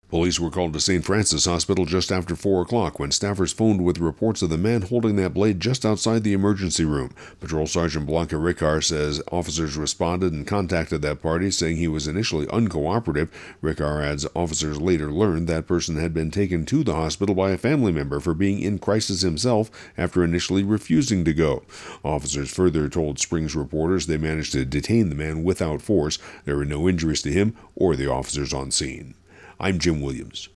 Police were called to St. Francis Hospital just after 4 o'clock when staffers phoned with reports of the man holding that blade just outside the emergency room. Patrol Sergeant Blanca Ricard says officers responded and contacted that party, saying he was initially uncooperative. Ricard adds officers later learned that person had been taken to the hospital by a family member for being in crisis himself after initially refusing to go. Officers further told Springs reporters they managed to detain the man without force. There were no injuries to him or the officers on scene. I'm Jim Williams.